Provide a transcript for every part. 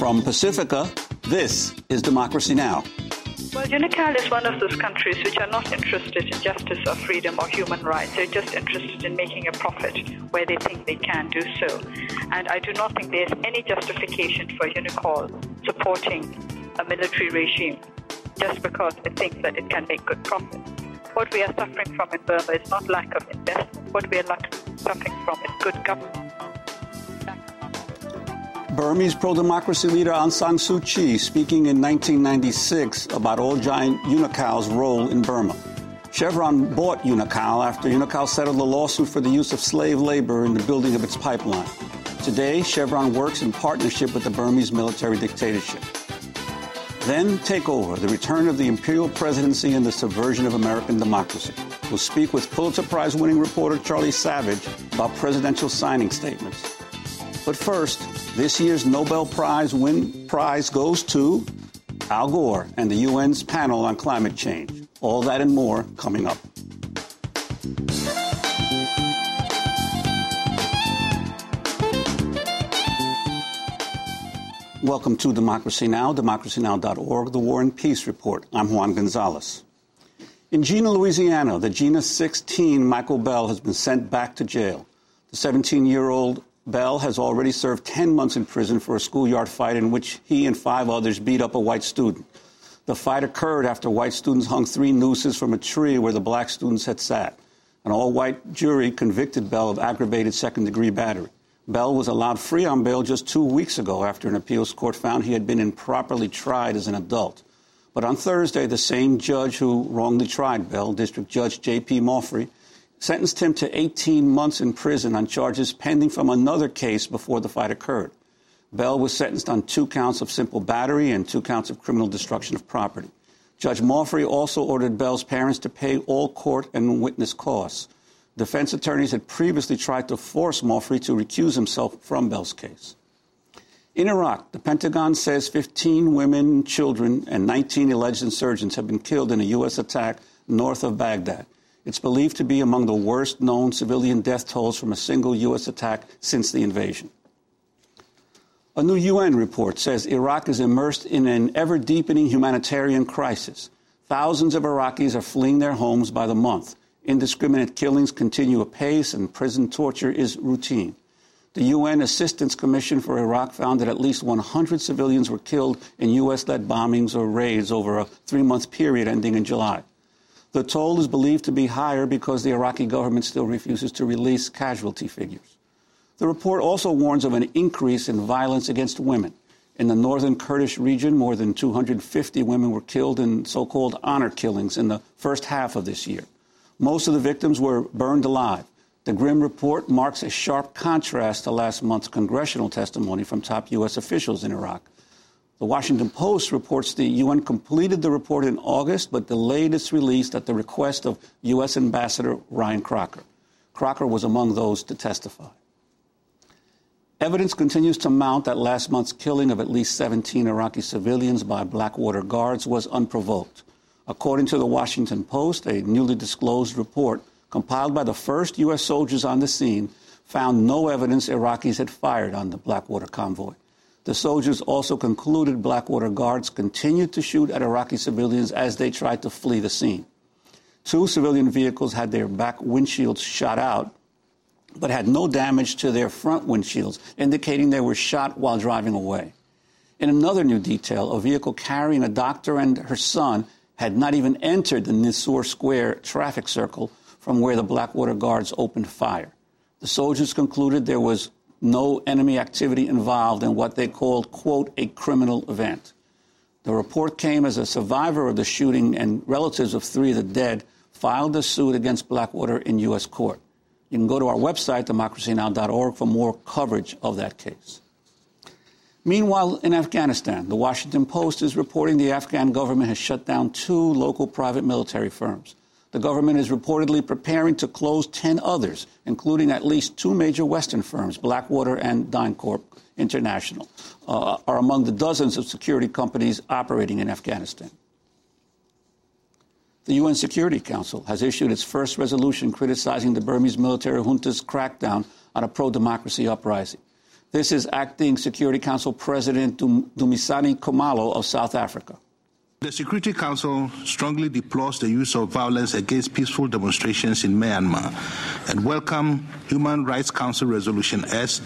From Pacifica, this is Democracy Now! Well, Unocal is one of those countries which are not interested in justice or freedom or human rights. They're just interested in making a profit where they think they can do so. And I do not think there's any justification for Unocal supporting a military regime just because it thinks that it can make good profit. What we are suffering from in Burma is not lack of investment. What we are suffering from is good government. Burmese pro-democracy leader Aung San Suu Kyi speaking in 1996 about oil giant Unocal's role in Burma. Chevron bought Unocal after Unocal settled a lawsuit for the use of slave labor in the building of its pipeline. Today, Chevron works in partnership with the Burmese military dictatorship. Then takeover, the return of the imperial presidency and the subversion of American democracy. We'll speak with Pulitzer Prize-winning reporter Charlie Savage about presidential signing statements. But first, this year's Nobel Prize goes to Al Gore and the UN's panel on climate change. All that and more coming up. Welcome to Democracy Now!, democracynow.org, the War and Peace Report. I'm Juan Gonzalez. In Jena, Louisiana, the Jena 16 Michael Bell has been sent back to jail. The 17-year-old Bell has already served 10 months in prison for a schoolyard fight in which he and 5 others beat up a white student. The fight occurred after white students hung 3 nooses from a tree where the black students had sat. An all-white jury convicted Bell of aggravated second-degree battery. Bell was allowed free on bail just 2 weeks ago after an appeals court found he had been improperly tried as an adult. But on Thursday, the same judge who wrongly tried Bell, District Judge J.P. Moffrey, sentenced him to 18 months in prison on charges pending from another case before the fight occurred. Bell was sentenced on 2 counts of simple battery and 2 counts of criminal destruction of property. Judge Moffrey also ordered Bell's parents to pay all court and witness costs. Defense attorneys had previously tried to force Moffrey to recuse himself from Bell's case. In Iraq, the Pentagon says 15 women, children, and 19 alleged insurgents have been killed in a U.S. attack north of Baghdad. It's believed to be among the worst known civilian death tolls from a single U.S. attack since the invasion. A new UN report says Iraq is immersed in an ever-deepening humanitarian crisis. Thousands of Iraqis are fleeing their homes by the month. Indiscriminate killings continue apace, and prison torture is routine. The UN Assistance Commission for Iraq found that at least 100 civilians were killed in U.S.-led bombings or raids over a 3-month period ending in July. The toll is believed to be higher because the Iraqi government still refuses to release casualty figures. The report also warns of an increase in violence against women. In the northern Kurdish region, more than 250 women were killed in so-called honor killings in the first half of this year. Most of the victims were burned alive. The grim report marks a sharp contrast to last month's congressional testimony from top U.S. officials in Iraq. The Washington Post reports the UN completed the report in August, but delayed its release at the request of U.S. Ambassador Ryan Crocker. Crocker was among those to testify. Evidence continues to mount that last month's killing of at least 17 Iraqi civilians by Blackwater Guards was unprovoked. According to the Washington Post, a newly disclosed report compiled by the first U.S. soldiers on the scene found no evidence Iraqis had fired on the Blackwater convoy. The soldiers also concluded Blackwater Guards continued to shoot at Iraqi civilians as they tried to flee the scene. 2 civilian vehicles had their back windshields shot out, but had no damage to their front windshields, indicating they were shot while driving away. In another new detail, a vehicle carrying a doctor and her son had not even entered the Nisour Square traffic circle from where the Blackwater Guards opened fire. The soldiers concluded there was no enemy activity involved in what they called, quote, a criminal event. The report came as a survivor of the shooting and relatives of 3 of the dead filed a suit against Blackwater in U.S. court. You can go to our website, democracynow.org, for more coverage of that case. Meanwhile, in Afghanistan, the Washington Post is reporting the Afghan government has shut down 2 local private military firms. The government is reportedly preparing to close 10 others, including at least 2 major Western firms, Blackwater and DynCorp International, are among the dozens of security companies operating in Afghanistan. The UN Security Council has issued its first resolution criticizing the Burmese military junta's crackdown on a pro-democracy uprising. This is Acting Security Council President Dumisani Khumalo of South Africa. The Security Council strongly deplores the use of violence against peaceful demonstrations in Myanmar and welcome Human Rights Council Resolution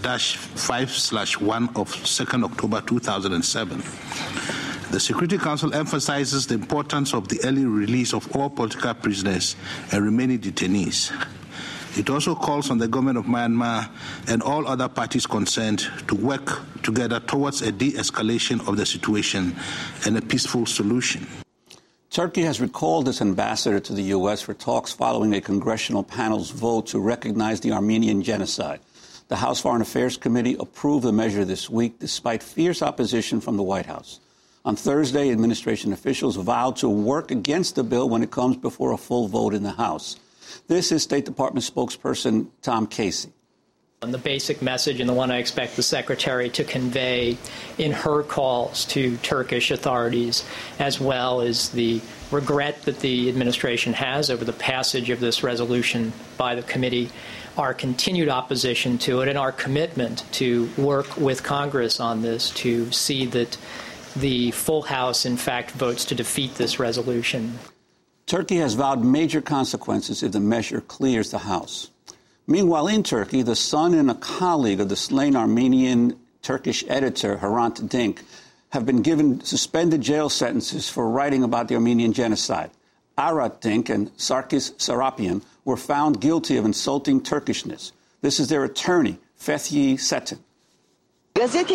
S-5/1 of 2nd October 2007. The Security Council emphasizes the importance of the early release of all political prisoners and remaining detainees. It also calls on the government of Myanmar and all other parties concerned to work together towards a de-escalation of the situation and a peaceful solution. Turkey has recalled its ambassador to the U.S. for talks following a congressional panel's vote to recognize the Armenian genocide. The House Foreign Affairs Committee approved the measure this week despite fierce opposition from the White House. On Thursday, administration officials vowed to work against the bill when it comes before a full vote in the House. This is State Department spokesperson Tom Casey. And the basic message, and the one I expect the Secretary to convey in her calls to Turkish authorities, as well as the regret that the administration has over the passage of this resolution by the committee, our continued opposition to it, and our commitment to work with Congress on this to see that the full House, in fact, votes to defeat this resolution. Turkey has vowed major consequences if the measure clears the House. Meanwhile, in Turkey, the son and a colleague of the slain Armenian Turkish editor Hrant Dink have been given suspended jail sentences for writing about the Armenian genocide. Arat Dink and Sarkis Serapian were found guilty of insulting Turkishness. This is their attorney, Fethi Setin. They have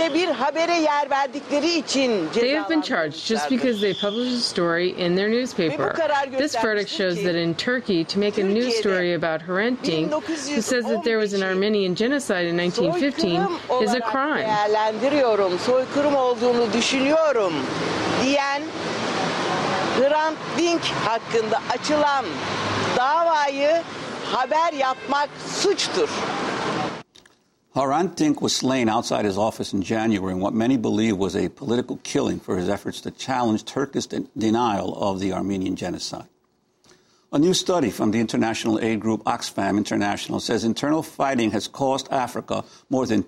been charged just because they published a story in their newspaper. This verdict shows that in Turkey, to make a news story about Hrant Dink, who says that there was an Armenian genocide in 1915, is a crime. Hrant Dink hakkında açılan davayı haber yapmak suçtur. Hrant Dink was slain outside his office in January in what many believe was a political killing for his efforts to challenge Turkish denial of the Armenian genocide. A new study from the international aid group Oxfam International says internal fighting has cost Africa more than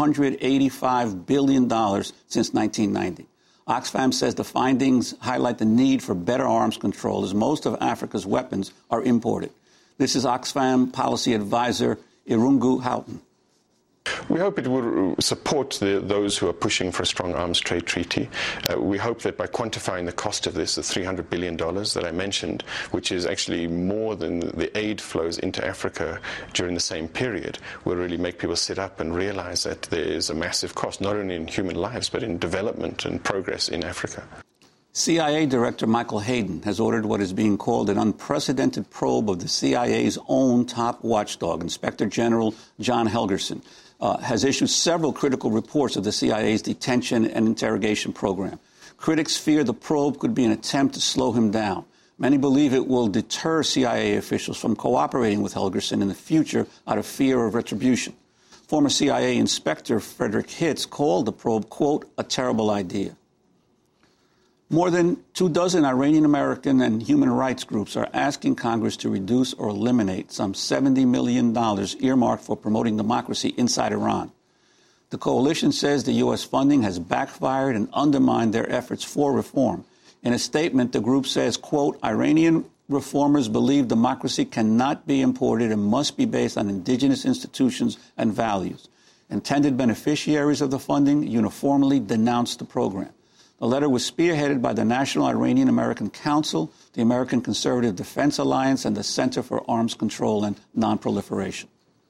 $285 billion since 1990. Oxfam says the findings highlight the need for better arms control as most of Africa's weapons are imported. This is Oxfam policy advisor Irungu Houghton. We hope it will support those who are pushing for a strong arms trade treaty. We hope that by quantifying the cost of this, the $300 billion that I mentioned, which is actually more than the aid flows into Africa during the same period, will really make people sit up and realize that there is a massive cost, not only in human lives, but in development and progress in Africa. CIA Director Michael Hayden has ordered what is being called an unprecedented probe of the CIA's own top watchdog, Inspector General John Helgerson. Has issued several critical reports of the CIA's detention and interrogation program. Critics fear the probe could be an attempt to slow him down. Many believe it will deter CIA officials from cooperating with Helgerson in the future out of fear of retribution. Former CIA Inspector Frederick Hitz called the probe, quote, a terrible idea. More than 24 Iranian American and human rights groups are asking Congress to reduce or eliminate some $70 million earmarked for promoting democracy inside Iran. The coalition says the U.S. funding has backfired and undermined their efforts for reform. In a statement, the group says, quote, Iranian reformers believe democracy cannot be imported and must be based on indigenous institutions and values. Intended beneficiaries of the funding uniformly denounced the program. The letter was spearheaded by the National Iranian American Council, the American Conservative Defense Alliance, and the Center for Arms Control and Nonproliferation.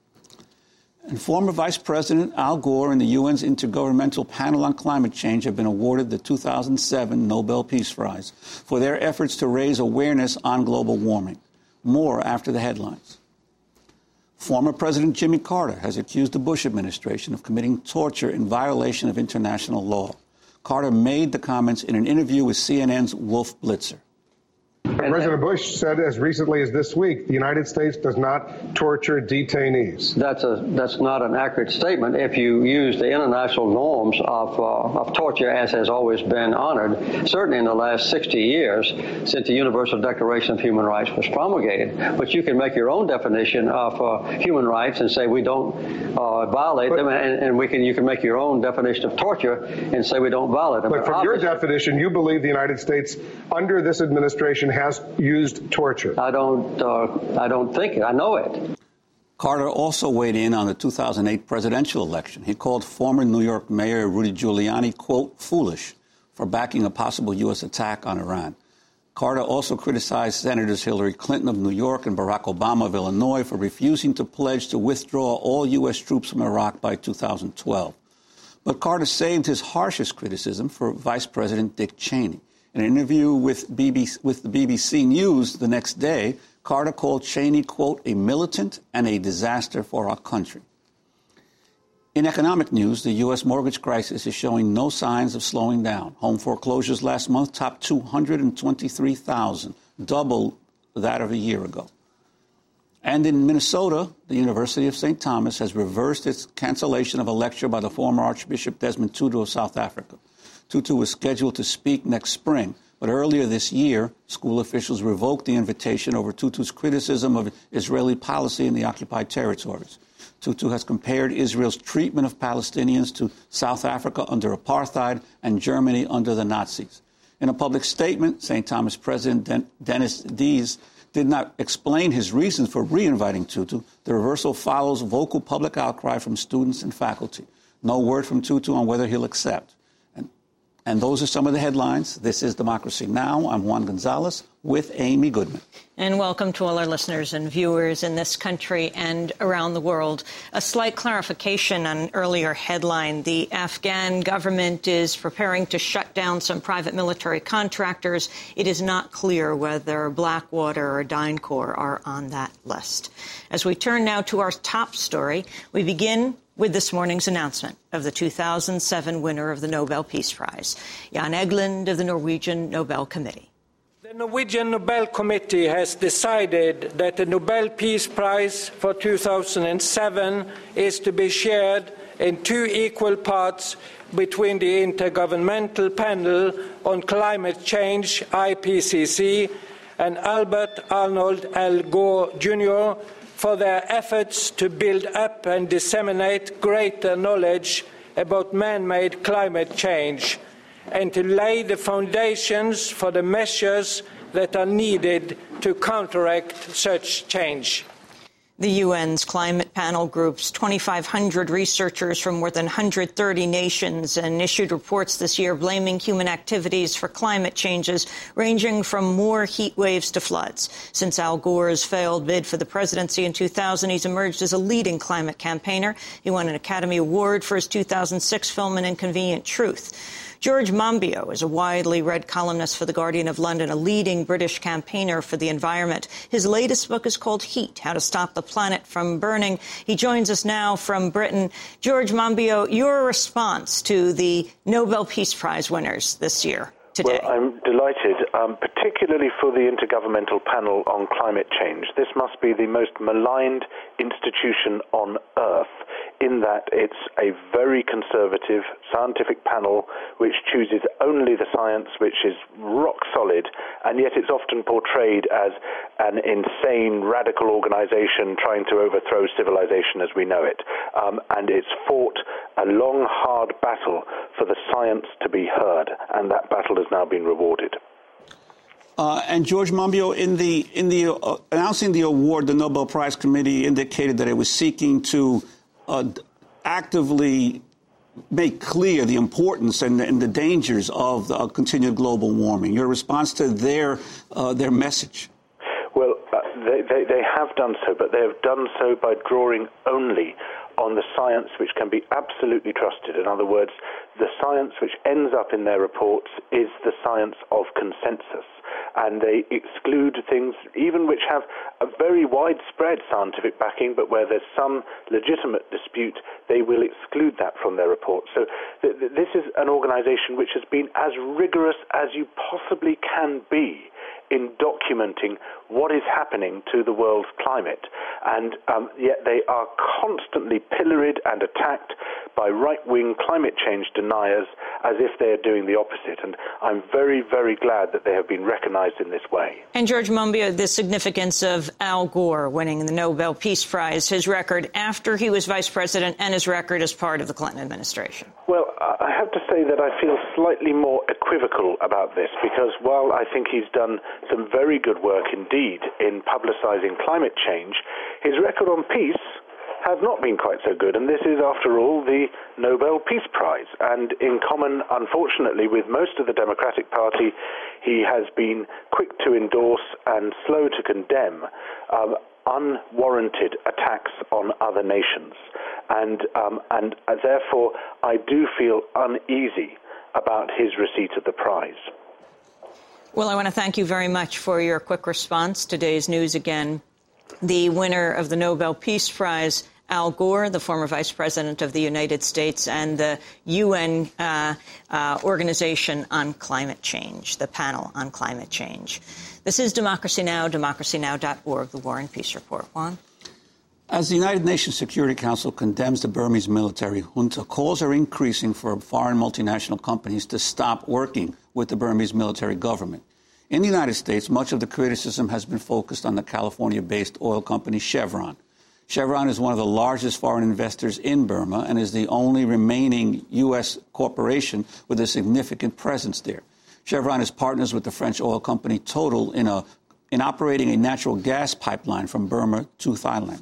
And former Vice President Al Gore and the UN's Intergovernmental Panel on Climate Change have been awarded the 2007 Nobel Peace Prize for their efforts to raise awareness on global warming. More after the headlines. Former President Jimmy Carter has accused the Bush administration of committing torture in violation of international law. Carter made the comments in an interview with CNN's Wolf Blitzer. President Bush said as recently as this week, the United States does not torture detainees. That's not an accurate statement. If you use the international norms of torture as has always been honored, certainly in the last 60 years since the Universal Declaration of Human Rights was promulgated. But you can make your own definition of human rights and say we don't violate them, and you can make your own definition of torture and say we don't violate them. But from your definition, you believe the United States, under this administration, has used torture. I don't think it. I know it. Carter also weighed in on the 2008 presidential election. He called former New York Mayor Rudy Giuliani, quote, foolish for backing a possible U.S. attack on Iran. Carter also criticized Senators Hillary Clinton of New York and Barack Obama of Illinois for refusing to pledge to withdraw all U.S. troops from Iraq by 2012. But Carter saved his harshest criticism for Vice President Dick Cheney. In an interview with the BBC News the next day, Carter called Cheney, quote, a militant and a disaster for our country. In economic news, the U.S. mortgage crisis is showing no signs of slowing down. Home foreclosures last month topped 223,000, double that of a year ago. And in Minnesota, the University of St. Thomas has reversed its cancellation of a lecture by the former Archbishop Desmond Tutu of South Africa. Tutu was scheduled to speak next spring, but earlier this year, school officials revoked the invitation over Tutu's criticism of Israeli policy in the occupied territories. Tutu has compared Israel's treatment of Palestinians to South Africa under apartheid and Germany under the Nazis. In a public statement, St. Thomas President Dennis Dees did not explain his reasons for re-inviting Tutu. The reversal follows vocal public outcry from students and faculty. No word from Tutu on whether he'll accept. And those are some of the headlines. This is Democracy Now! I'm Juan Gonzalez with Amy Goodman. And welcome to all our listeners and viewers in this country and around the world. A slight clarification on an earlier headline. The Afghan government is preparing to shut down some private military contractors. It is not clear whether Blackwater or DynCorp are on that list. As we turn now to our top story, we begin with this morning's announcement of the 2007 winner of the Nobel Peace Prize, Jan Egeland of the Norwegian Nobel Committee. The Norwegian Nobel Committee has decided that the Nobel Peace Prize for 2007 is to be shared in 2 equal parts between the Intergovernmental Panel on Climate Change, IPCC, and Albert Arnold Al Gore Jr., for their efforts to build up and disseminate greater knowledge about man-made climate change and to lay the foundations for the measures that are needed to counteract such change. The UN's climate panel groups 2,500 researchers from more than 130 nations and issued reports this year blaming human activities for climate changes, ranging from more heat waves to floods. Since Al Gore's failed bid for the presidency in 2000, he's emerged as a leading climate campaigner. He won an Academy Award for his 2006 film An Inconvenient Truth. George Monbiot is a widely read columnist for The Guardian of London, a leading British campaigner for the environment. His latest book is called Heat, How to Stop the Planet from Burning. He joins us now from Britain. George Monbiot, your response to the Nobel Peace Prize winners this year today? Well, I'm delighted, particularly for the Intergovernmental Panel on Climate Change. This must be the most maligned institution on Earth, in that it's a very conservative scientific panel which chooses only the science, which is rock solid, and yet it's often portrayed as an insane, radical organization trying to overthrow civilization as we know it. And it's fought a long, hard battle for the science to be heard, and that battle has now been rewarded. And George Monbiot, in the announcing the award, the Nobel Prize Committee indicated that it was seeking to actively make clear the importance and the dangers of continued global warming. Your response to their message? Well, they have done so, but they have done so by drawing only on the science which can be absolutely trusted. In other words, the science which ends up in their reports is the science of consensus. And they exclude things even which have a very widespread scientific backing, but where there's some legitimate dispute, they will exclude that from their report. So this is an organization which has been as rigorous as you possibly can be in documenting what is happening to the world's climate. And yet they are constantly pilloried and attacked by right-wing climate change deniers as if they're doing the opposite. And I'm very, very glad that they have been recognized in this way. And George Monbiot, the significance of Al Gore winning the Nobel Peace Prize, his record after he was vice president and his record as part of the Clinton administration. Well, I have to say that I feel slightly more equivocal about this because while I think he's done some very good work indeed in publicizing climate change, his record on peace has not been quite so good, and this is, after all, the Nobel Peace Prize. And in common, unfortunately, with most of the Democratic Party, he has been quick to endorse and slow to condemn unwarranted attacks on other nations. And therefore, I do feel uneasy about his receipt of the prize. Well, I want to thank you very much for your quick response. Today's news again. The winner of the Nobel Peace Prize, Al Gore, the former vice president of the United States, and the UN Organization on Climate Change, the panel on climate change. This is Democracy Now!, democracynow.org, the War and Peace Report. Juan? As the United Nations Security Council condemns the Burmese military junta, calls are increasing for foreign multinational companies to stop working with the Burmese military government. In the United States, much of the criticism has been focused on the California-based oil company Chevron. Chevron is one of the largest foreign investors in Burma and is the only remaining U.S. corporation with a significant presence there. Chevron is partners with the French oil company Total in operating a natural gas pipeline from Burma to Thailand.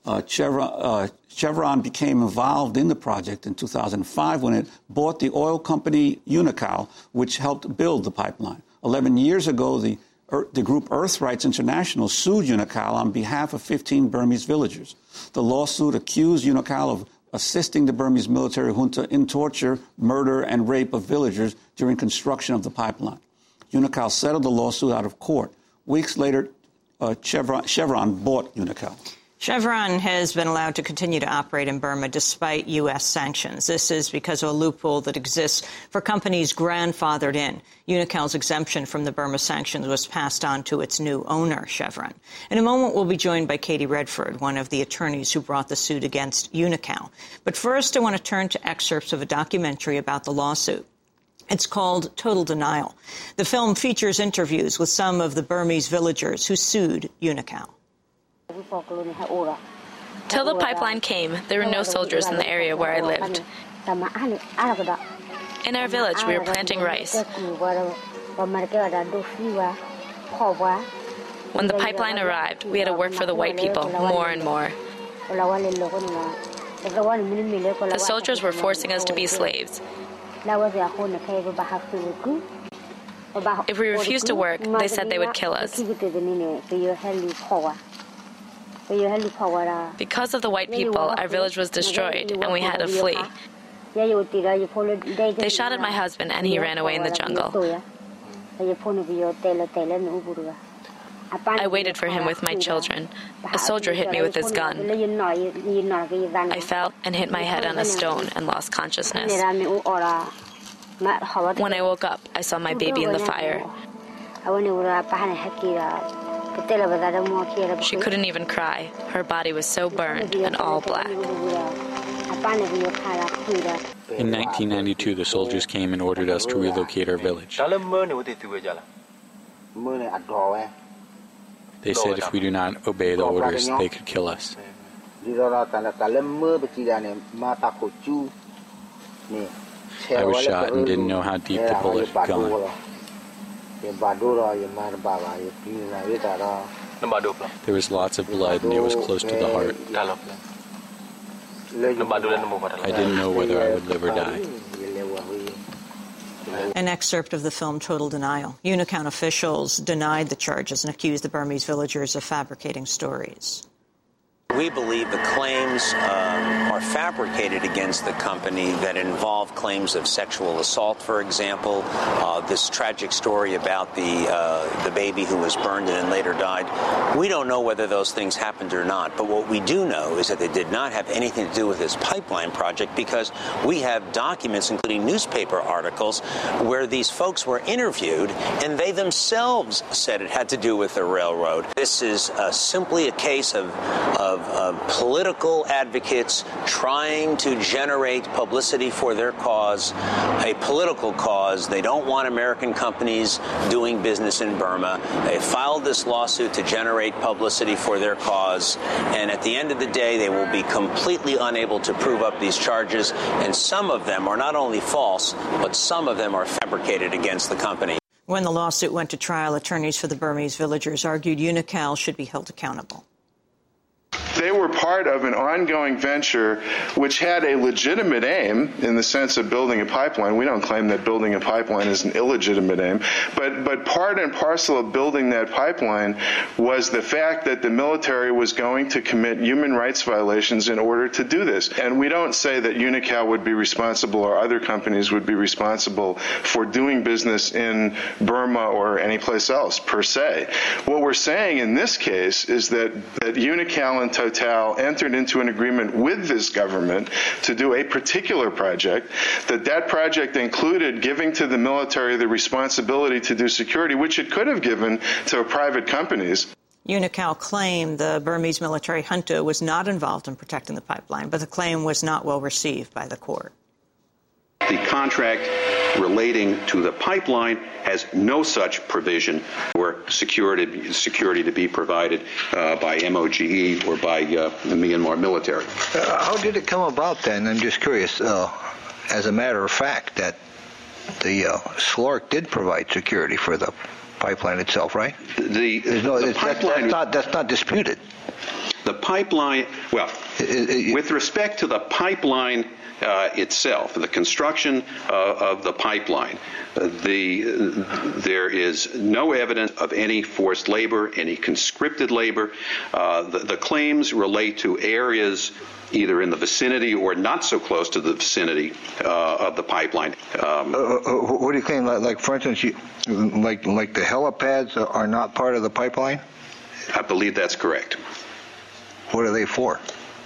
Chevron became involved in the project in 2005 when it bought the oil company Unocal, which helped build the pipeline. 11 years ago, the group Earthrights International sued Unocal on behalf of 15 Burmese villagers. The lawsuit accused Unocal of assisting the Burmese military junta in torture, murder, and rape of villagers during construction of the pipeline. Unocal settled the lawsuit out of court. Weeks later, Chevron bought Unocal. Chevron has been allowed to continue to operate in Burma despite U.S. sanctions. This is because of a loophole that exists for companies grandfathered in. Unocal's exemption from the Burma sanctions was passed on to its new owner, Chevron. In a moment, we'll be joined by Katie Redford, one of the attorneys who brought the suit against Unocal. But first, I want to turn to excerpts of a documentary about the lawsuit. It's called Total Denial. The film features interviews with some of the Burmese villagers who sued Unocal. Till the pipeline came, there were no soldiers in the area where I lived. In our village, we were planting rice. When the pipeline arrived, we had to work for the white people more and more. The soldiers were forcing us to be slaves. If we refused to work, they said they would kill us. Because of the white people, our village was destroyed, and we had to flee. They shot at my husband, and he ran away in the jungle. I waited for him with my children. A soldier hit me with his gun. I fell and hit my head on a stone and lost consciousness. When I woke up, I saw my baby in the fire. She couldn't even cry. Her body was so burned and all black. In 1992, the soldiers came and ordered us to relocate our village. They said if we do not obey the orders, they could kill us. I was shot and didn't know how deep the bullet had gone. There was lots of blood and it was close to the heart. I didn't know whether I would live or die. An excerpt of the film Total Denial. Unocal officials denied the charges and accused the Burmese villagers of fabricating stories. We believe the claims are fabricated against the company that involve claims of sexual assault, for example. This tragic story about the baby who was burned and then later died. We don't know whether those things happened or not, but what we do know is that they did not have anything to do with this pipeline project, because we have documents, including newspaper articles, where these folks were interviewed and they themselves said it had to do with the railroad. This is simply a case of political advocates trying to generate publicity for their cause, a political cause. They don't want American companies doing business in Burma. They filed this lawsuit to generate publicity for their cause, and at the end of the day, they will be completely unable to prove up these charges, and some of them are not only false, but some of them are fabricated against the company. When the lawsuit went to trial, attorneys for the Burmese villagers argued Unocal should be held accountable. They were part of an ongoing venture which had a legitimate aim in the sense of building a pipeline. We don't claim that building a pipeline is an illegitimate aim, but part and parcel of building that pipeline was the fact that the military was going to commit human rights violations in order to do this. And we don't say that Unocal would be responsible or other companies would be responsible for doing business in Burma or any place else, per se. What we're saying in this case is that Unocal and Total entered into an agreement with this government to do a particular project, that project included giving to the military the responsibility to do security, which it could have given to private companies. Unocal claimed the Burmese military junta was not involved in protecting the pipeline, but the claim was not well received by the court. The contract relating to the pipeline has no such provision for security to be provided by MOGE or by the Myanmar military. How did it come about then? I'm just curious, as a matter of fact, that the SLORC did provide security for the pipeline itself, right? That's not disputed. The pipeline, well, with respect to the pipeline itself, the construction of the pipeline, there is no evidence of any forced labor, any conscripted labor. The claims relate to areas either in the vicinity or not so close to the vicinity of the pipeline. What do you claim? Like for instance, like the helipads are not part of the pipeline? I believe that's correct. What are they for?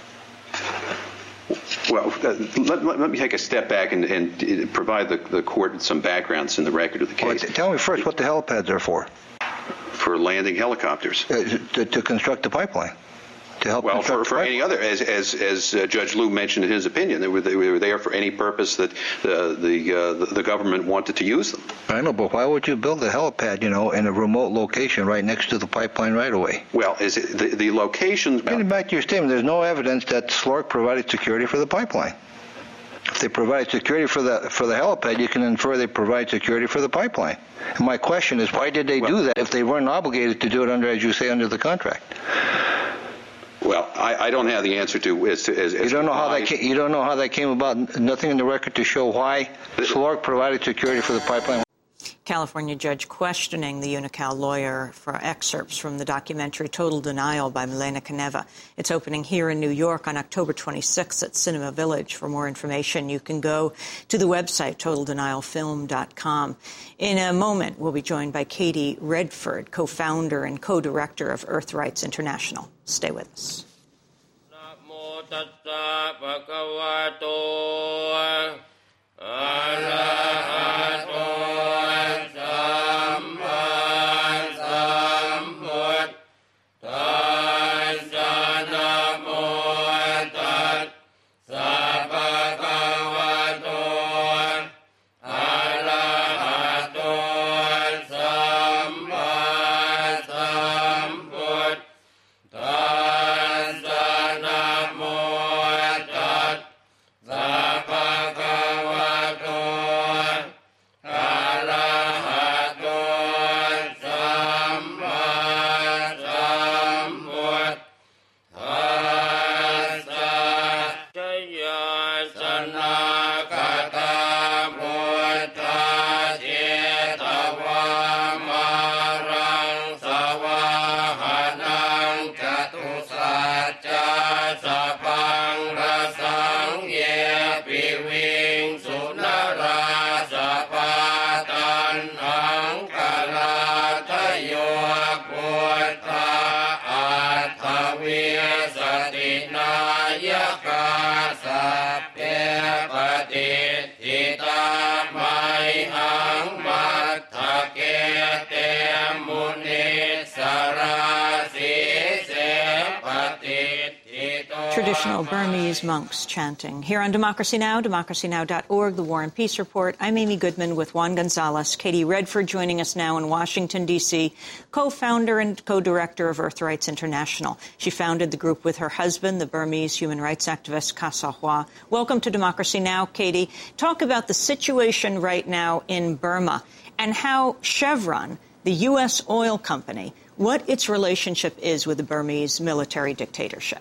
Well, let me take a step back and provide the court some backgrounds in the record of the case. Well, tell me first what the helipads are for. For landing helicopters. To construct the pipeline. To help for any other, as Judge Liu mentioned in his opinion, they were there for any purpose that the government wanted to use them. I know, but why would you build a helipad, in a remote location right next to the pipeline right away? Well, is it the locations? Getting back to your statement, there's no evidence that SLORC provided security for the pipeline. If they provide security for the helipad, you can infer they provide security for the pipeline. And my question is, why did they do that if they weren't obligated to do it under, as you say, under the contract? Well, I don't have the answer to as you don't know how that came, you don't know how that came about. Nothing in the record to show why SLORC provided security for the pipeline. California judge questioning the Unocal lawyer for excerpts from the documentary Total Denial by Milena Kaneva. It's opening here in New York on October 26th at Cinema Village. For more information, you can go to the website, totaldenialfilm.com. In a moment, we'll be joined by Katie Redford, co-founder and co-director of Earth Rights International. Stay with us. traditional Burmese monks chanting. Here on Democracy Now!, democracynow.org, The War and Peace Report, I'm Amy Goodman with Juan Gonzalez. Katie Redford joining us now in Washington, D.C., co-founder and co-director of Earth Rights International. She founded the group with her husband, the Burmese human rights activist Khaw Sokhwa. Welcome to Democracy Now!, Katie. Talk about the situation right now in Burma and how Chevron, the U.S. oil company, what its relationship is with the Burmese military dictatorship.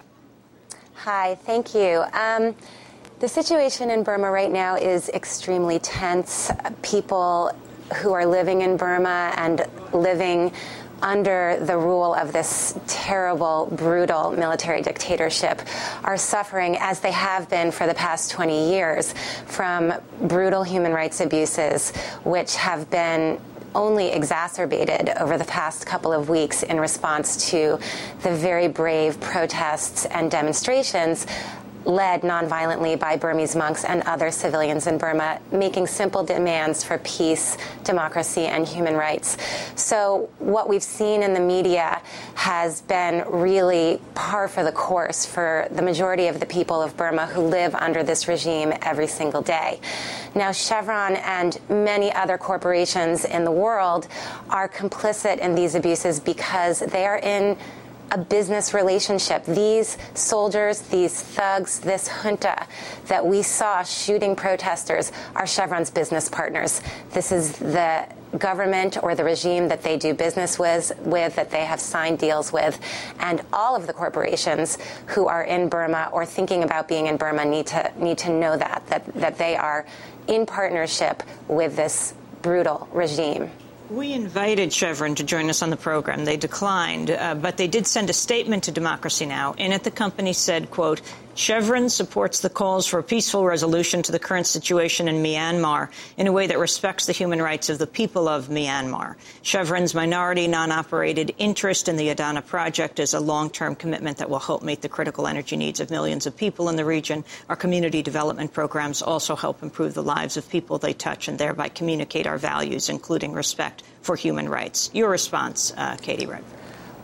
Hi, thank you. The situation in Burma right now is extremely tense. People who are living in Burma and living under the rule of this terrible, brutal military dictatorship are suffering, as they have been for the past 20 years, from brutal human rights abuses, which have been only exacerbated over the past couple of weeks in response to the very brave protests and demonstrations led nonviolently by Burmese monks and other civilians in Burma, making simple demands for peace, democracy, and human rights. So what we've seen in the media has been really par for the course for the majority of the people of Burma who live under this regime every single day. Now, Chevron and many other corporations in the world are complicit in these abuses because they are in a business relationship. These soldiers, these thugs, this junta that we saw shooting protesters are Chevron's business partners. This is the government or the regime that they do business with, that they have signed deals with. And all of the corporations who are in Burma or thinking about being in Burma need to know that they are in partnership with this brutal regime. We invited Chevron to join us on the program. They declined, but they did send a statement to Democracy Now! In it, the company said, quote, Chevron supports the calls for a peaceful resolution to the current situation in Myanmar in a way that respects the human rights of the people of Myanmar. Chevron's minority, non-operated interest in the Adana project is a long-term commitment that will help meet the critical energy needs of millions of people in the region. Our community development programs also help improve the lives of people they touch and thereby communicate our values, including respect for human rights. Your response, Katie Redford.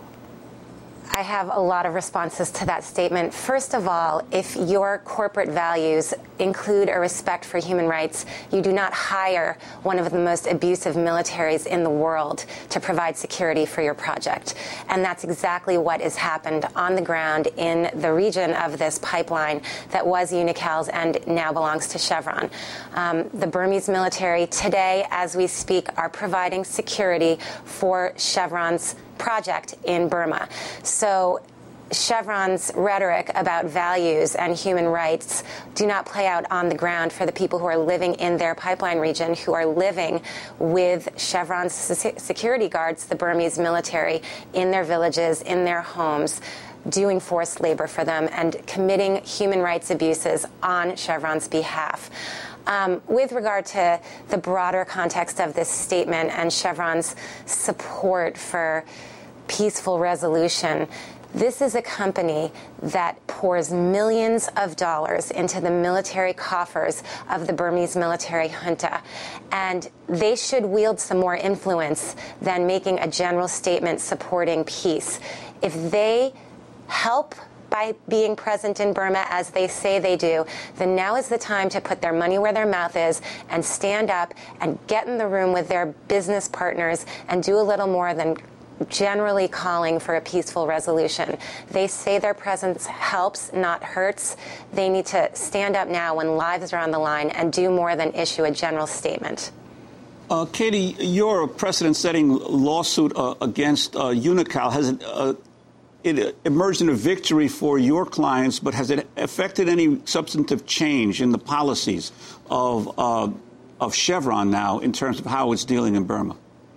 I have a lot of responses to that statement. First of all, if your corporate values include a respect for human rights, you do not hire one of the most abusive militaries in the world to provide security for your project. And that's exactly what has happened on the ground in the region of this pipeline that was Unical's and now belongs to Chevron. The Burmese military today, as we speak, are providing security for Chevron's project in Burma. So Chevron's rhetoric about values and human rights do not play out on the ground for the people who are living in their pipeline region, who are living with Chevron's security guards, the Burmese military, in their villages, in their homes, doing forced labor for them and committing human rights abuses on Chevron's behalf. With regard to the broader context of this statement and Chevron's support for peaceful resolution, this is a company that pours millions of dollars into the military coffers of the Burmese military junta, and they should wield some more influence than making a general statement supporting peace. If they help by being present in Burma, as they say they do, then now is the time to put their money where their mouth is and stand up and get in the room with their business partners and do a little more than generally calling for a peaceful resolution. They say their presence helps, not hurts. They need to stand up now when lives are on the line and do more than issue a general statement. Katie, your precedent-setting lawsuit against Unical, has it emerged in a victory for your clients, but has it affected any substantive change in the policies of Chevron now in terms of how it's dealing in Burma?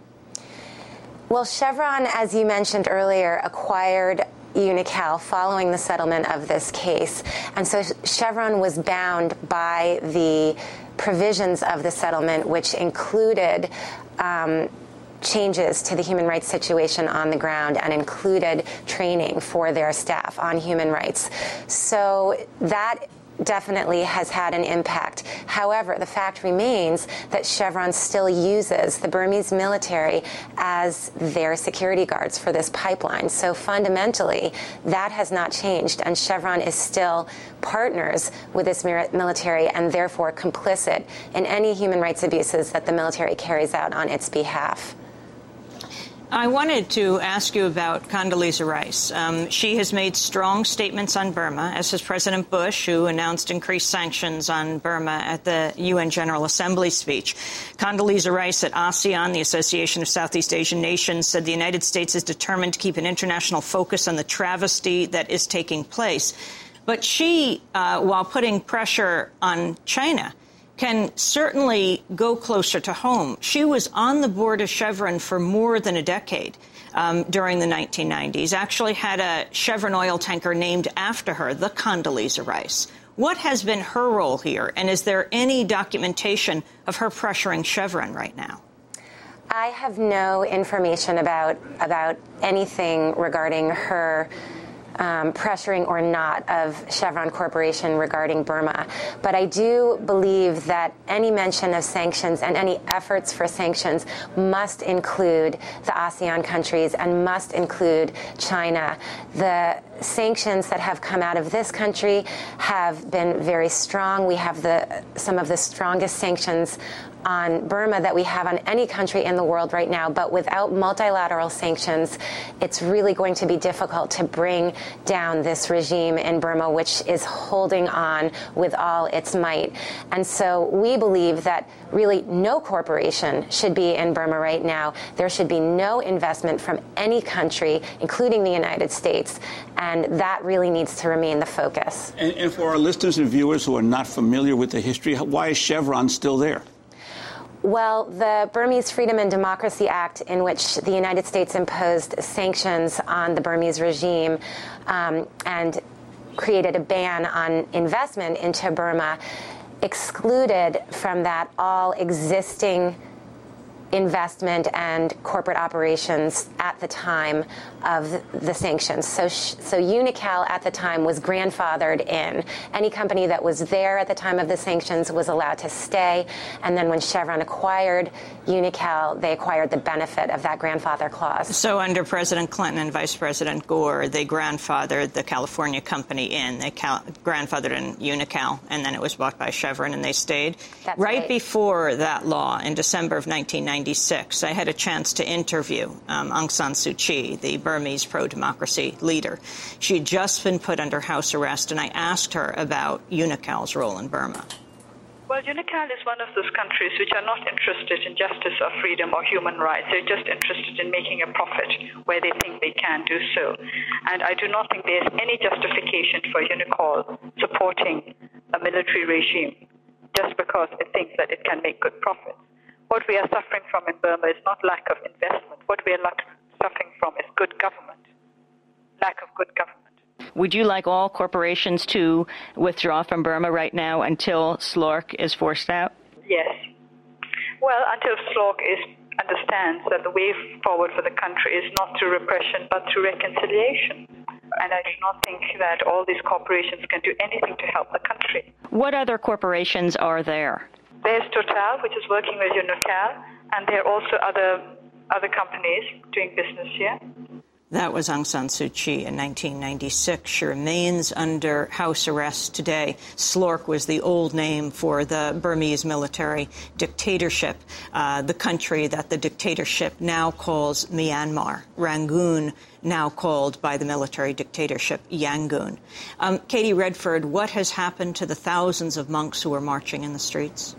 Well, Chevron, as you mentioned earlier, acquired Unical following the settlement of this case. And so Chevron was bound by the provisions of the settlement, which included changes to the human rights situation on the ground and included training for their staff on human rights. So that definitely has had an impact. However, the fact remains that Chevron still uses the Burmese military as their security guards for this pipeline. So fundamentally, that has not changed, and Chevron is still partners with this military and therefore complicit in any human rights abuses that the military carries out on its behalf. I wanted to ask you about Condoleezza Rice. She has made strong statements on Burma, as has President Bush, who announced increased sanctions on Burma at the UN General Assembly speech. Condoleezza Rice at ASEAN, the Association of Southeast Asian Nations, said the United States is determined to keep an international focus on the travesty that is taking place. But she, while putting pressure on China, can certainly go closer to home. She was on the board of Chevron for more than a decade during the 1990s, actually had a Chevron oil tanker named after her, the Condoleezza Rice. What has been her role here, and is there any documentation of her pressuring Chevron right now? I have no information about anything regarding her pressuring or not of Chevron Corporation regarding Burma. But I do believe that any mention of sanctions and any efforts for sanctions must include the ASEAN countries and must include China. The sanctions that have come out of this country have been very strong. We have some of the strongest sanctions on Burma that we have on any country in the world right now. But without multilateral sanctions, it's really going to be difficult to bring down this regime in Burma, which is holding on with all its might. And so we believe that really no corporation should be in Burma right now. There should be no investment from any country, including the United States. And that really needs to remain the focus. And for our listeners and viewers who are not familiar with the history, why is Chevron still there? Well, the Burmese Freedom and Democracy Act, in which the United States imposed sanctions on the Burmese regime and created a ban on investment into Burma, excluded from that all existing investment and corporate operations at the time of the sanctions. So Unocal at the time was grandfathered in. Any company that was there at the time of the sanctions was allowed to stay. And then when Chevron acquired Unocal, they acquired the benefit of that grandfather clause. So under President Clinton and Vice President Gore, they grandfathered the California company in. They grandfathered in Unocal, and then it was bought by Chevron, and they stayed. That's right before that law, in December of 1996, I had a chance to interview Aung San Suu Kyi, the Burmese pro-democracy leader. She had just been put under house arrest, and I asked her about Unocal's role in Burma. Well, Unocal is one of those countries which are not interested in justice or freedom or human rights. They're just interested in making a profit where they think they can do so. And I do not think there's any justification for Unocal supporting a military regime just because it thinks that it can make good profits. What we are suffering from in Burma is not lack of investment. What we are suffering from is good government, lack of good government. Would you like all corporations to withdraw from Burma right now until SLORC is forced out? Yes. Well, until SLORC understands that the way forward for the country is not through repression but through reconciliation. And I do not think that all these corporations can do anything to help the country. What other corporations are there? There's Total, which is working with Unocal, and there are also other companies doing business here. That was Aung San Suu Kyi in 1996. She remains under house arrest today. SLORC was the old name for the Burmese military dictatorship, the country that the dictatorship now calls Myanmar. Rangoon, now called by the military dictatorship Yangon. Katie Redford, what has happened to the thousands of monks who are marching in the streets?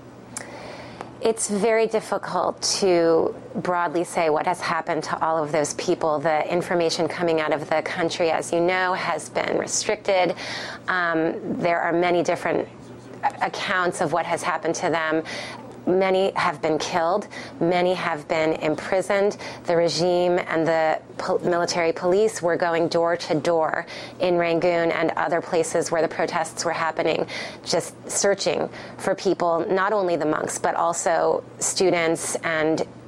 It's very difficult to broadly say what has happened to all of those people. The information coming out of the country, as you know, has been restricted. There are many different accounts of what has happened to them. Many have been killed. Many have been imprisoned. The regime and the military police were going door to door in Rangoon and other places where the protests were happening, just searching for people, not only the monks, but also students and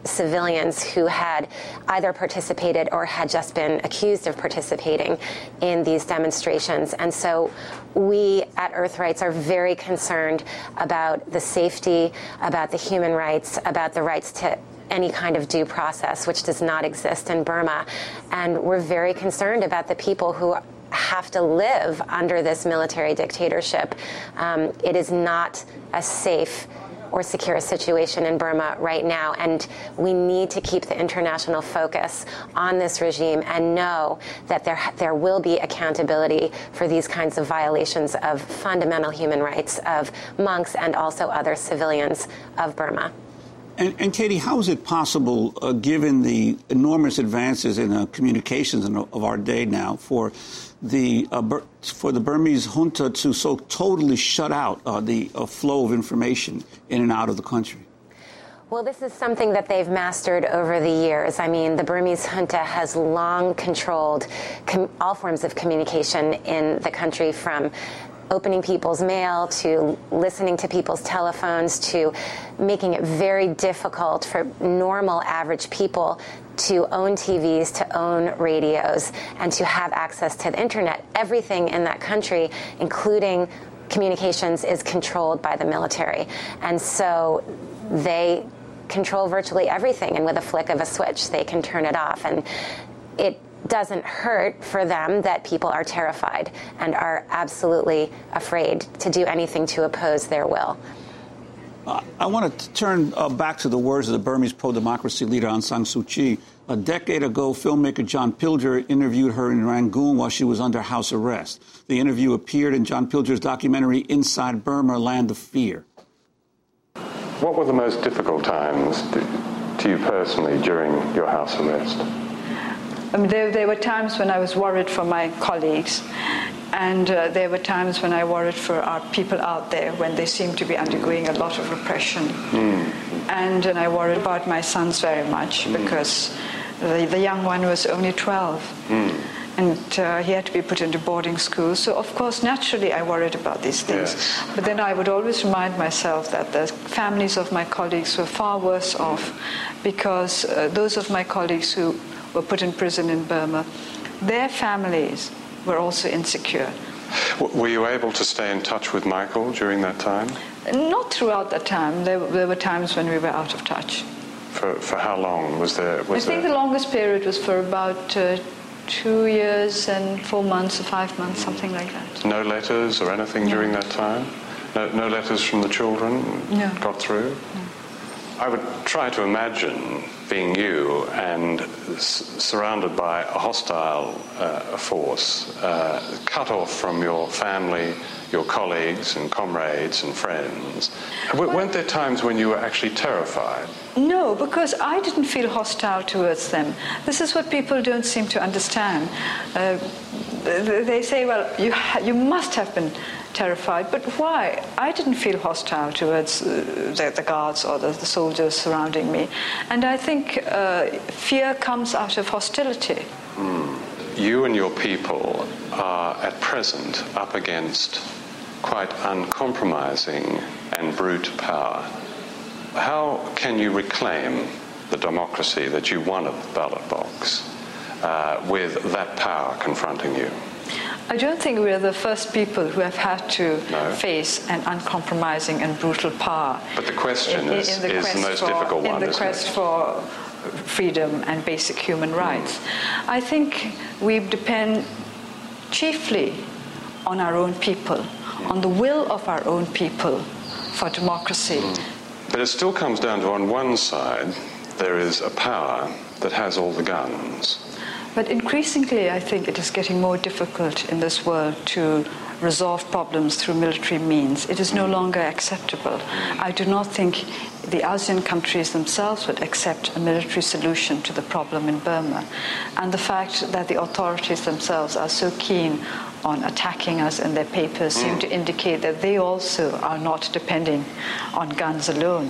civilians who had either participated or had just been accused of participating in these demonstrations. And so we at Earthrights are very concerned about the safety, about the human rights, about the rights to any kind of due process, which does not exist in Burma. And we're very concerned about the people who have to live under this military dictatorship. It is not a safe or secure situation in Burma right now, and we need to keep the international focus on this regime and know that there will be accountability for these kinds of violations of fundamental human rights of monks and also other civilians of Burma. And Katie, how is it possible, given the enormous advances in communications of our day now, for the Burmese junta to so totally shut out the flow of information in and out of the country? Well, this is something that they've mastered over the years. I mean, the Burmese junta has long controlled all forms of communication in the country, from opening people's mail to listening to people's telephones to making it very difficult for normal average people to own TVs, to own radios, and to have access to the internet. Everything in that country, including communications, is controlled by the military. And so they control virtually everything, and with a flick of a switch, they can turn it off. And it doesn't hurt for them that people are terrified and are absolutely afraid to do anything to oppose their will. I want to turn back to the words of the Burmese pro-democracy leader Aung San Suu Kyi. A decade ago, filmmaker John Pilger interviewed her in Rangoon while she was under house arrest. The interview appeared in John Pilger's documentary Inside Burma, Land of Fear. What were the most difficult times to you personally during your house arrest? I mean, there were times when I was worried for my colleagues, and there were times when I worried for our people out there when they seemed to be undergoing a lot of repression. And I worried about my sons very much because the young one was only 12. And he had to be put into boarding school. So, of course, naturally, I worried about these things. Yes. But then I would always remind myself that the families of my colleagues were far worse off, because those of my colleagues who were put in prison in Burma, their families were also insecure. Were you able to stay in touch with Michael during that time? Not throughout that time. There were times when we were out of touch. For how long was there? I think the longest period was for about 2 years and 4 months or 5 months, something like that. No letters or anything during that time? No letters from the children got through? No. I would try to imagine being you and surrounded by a hostile force, cut off from your family, your colleagues and comrades and friends. Weren't there times when you were actually terrified? No, because I didn't feel hostile towards them. This is what people don't seem to understand. They say, well, you must have been terrified, but why? I didn't feel hostile towards the guards or the soldiers surrounding me. And I think fear comes out of hostility. You and your people are at present up against quite uncompromising and brute power. How can you reclaim the democracy that you won at the ballot box with that power confronting you? I don't think we're the first people who have had to face an uncompromising and brutal power. But the question is the most difficult one, in the quest for freedom and basic human rights. I think we depend chiefly on our own people, on the will of our own people for democracy. But it still comes down to, on one side, there is a power that has all the guns. But increasingly, I think it is getting more difficult in this world to resolve problems through military means. It is no longer acceptable. I do not think the ASEAN countries themselves would accept a military solution to the problem in Burma. And the fact that the authorities themselves are so keen on attacking us in their papers seem to indicate that they also are not depending on guns alone.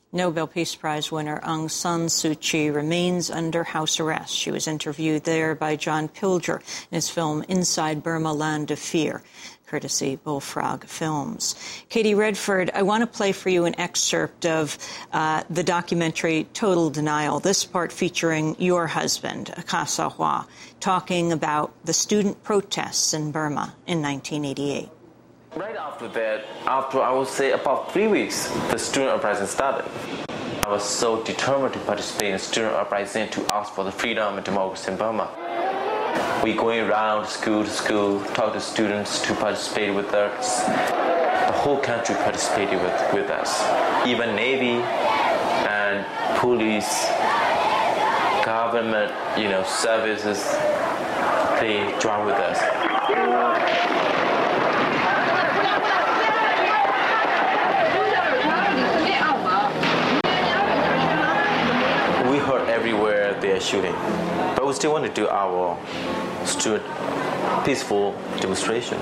Nobel Peace Prize winner Aung San Suu Kyi remains under house arrest. She was interviewed there by John Pilger in his film Inside Burma, Land of Fear, courtesy Bullfrog Films. Katie Redford, I want to play for you an excerpt of the documentary Total Denial, this part featuring your husband, Khaw Soh-Wha, talking about the student protests in Burma in 1988. Right after that, after I would say about 3 weeks, the student uprising started. I was so determined to participate in student uprising to ask for the freedom and democracy in Burma. We going around school to school, talk to students to participate with us. The whole country participated with us. Even Navy and police, government, services, they joined with us. We heard everywhere they are shooting, but we still want to do our peaceful demonstration.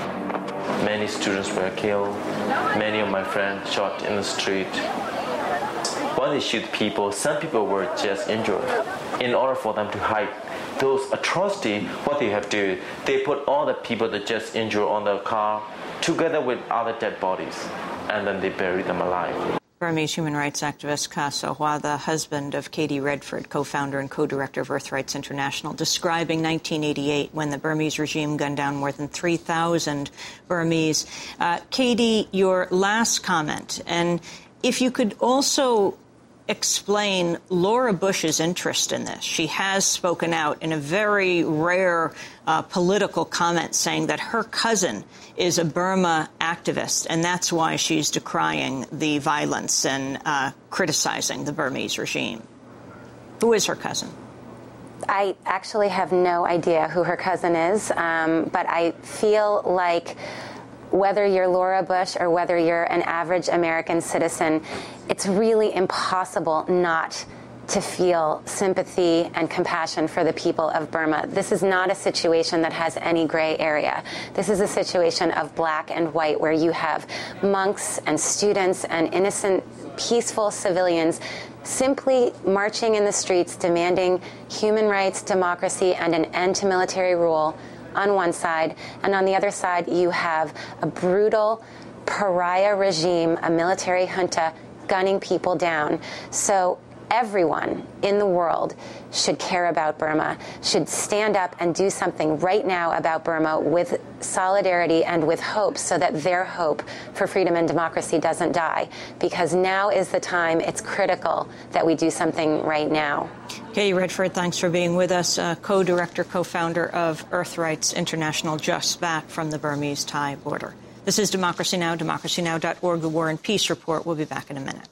Many students were killed. Many of my friends shot in the street. When they shoot people, some people were just injured. In order for them to hide those atrocities, what they have to do, they put all the people that just injured on the car together with other dead bodies, and then they bury them alive. Burmese human rights activist Khaw Soh-Wha, the husband of Katie Redford, co-founder and co-director of Earth Rights International, describing 1988 when the Burmese regime gunned down more than 3,000 Burmese. Katie, your last comment, and if you could also explain Laura Bush's interest in this. She has spoken out in a very rare political comment saying that her cousin is a Burma activist, and that's why she's decrying the violence and criticizing the Burmese regime. Who is her cousin? I actually have no idea who her cousin is, but I feel like whether you're Laura Bush or whether you're an average American citizen, it's really impossible not to feel sympathy and compassion for the people of Burma. This is not a situation that has any gray area. This is a situation of black and white where you have monks and students and innocent, peaceful civilians simply marching in the streets demanding human rights, democracy, and an end to military rule on one side, and on the other side you have a brutal pariah regime, a military junta gunning people down. So everyone in the world should care about Burma, should stand up and do something right now about Burma with solidarity and with hope so that their hope for freedom and democracy doesn't die. Because now is the time. It's critical that we do something right now. Katie Redford, thanks for being with us. Co-director, co-founder of Earth Rights International, just back from the Burmese-Thai border. This is Democracy Now!, democracynow.org, The War and Peace Report. We'll be back in a minute.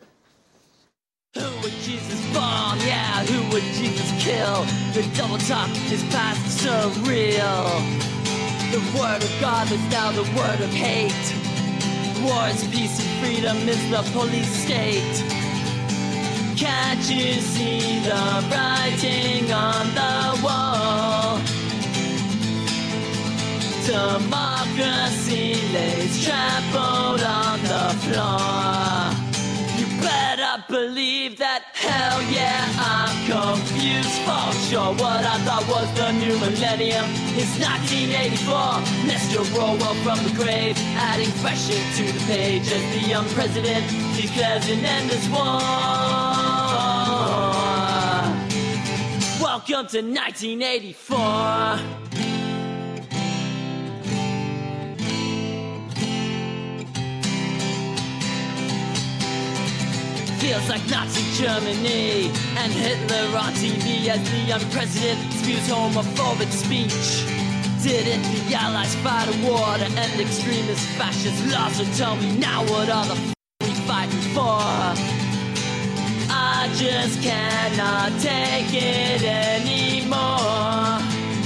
Who would Jesus bomb? Yeah, who would Jesus kill? The double talk is past surreal. The word of God is now the word of hate. Wars, peace, and freedom is the police state. Can't you see the writing on the wall? Democracy lays trampled on the floor. You better believe that, hell yeah, I'm confused for sure. What I thought was the new millennium is 1984. Mr. Orwell from the grave, adding fresh into the page as the young president declares an endless war. Welcome to 1984. Feels like Nazi Germany and Hitler on TV as the young president spews homophobic speech. Didn't the Allies fight a war to end extremist fascist laws? So tell me now, what are the we fighting for? I just cannot take it anymore.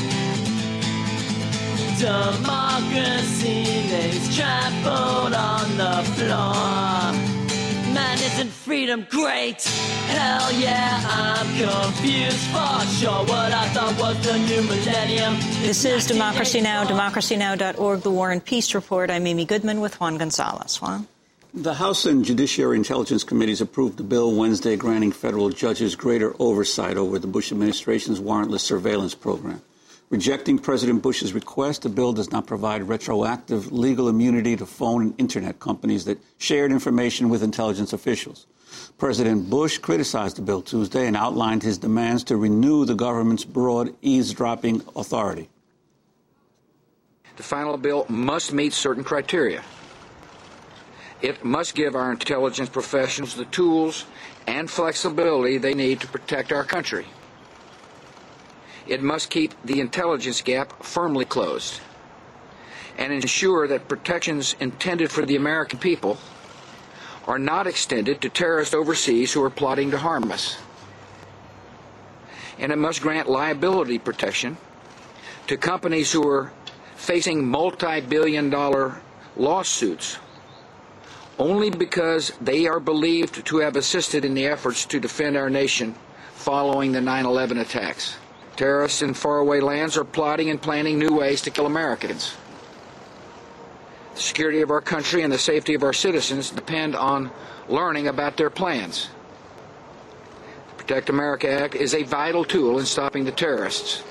Democracy lays trampled on the floor. Man, isn't freedom great? Hell yeah, I'm confused for sure. What I thought was the new millennium. This is Democracy Now!, democracynow.org, The War and Peace Report. I'm Amy Goodman with Juan Gonzalez. Juan? The House and Judiciary Intelligence Committees approved a bill Wednesday granting federal judges greater oversight over the Bush administration's warrantless surveillance program. Rejecting President Bush's request, the bill does not provide retroactive legal immunity to phone and Internet companies that shared information with intelligence officials. President Bush criticized the bill Tuesday and outlined his demands to renew the government's broad eavesdropping authority. The final bill must meet certain criteria. It must give our intelligence professionals the tools and flexibility they need to protect our country. It must keep the intelligence gap firmly closed and ensure that protections intended for the American people are not extended to terrorists overseas who are plotting to harm us. And it must grant liability protection to companies who are facing multi-billion-dollar lawsuits only because they are believed to have assisted in the efforts to defend our nation following the 9/11 attacks. Terrorists in faraway lands are plotting and planning new ways to kill Americans. The security of our country and the safety of our citizens depend on learning about their plans. The Protect America Act is a vital tool in stopping the terrorists,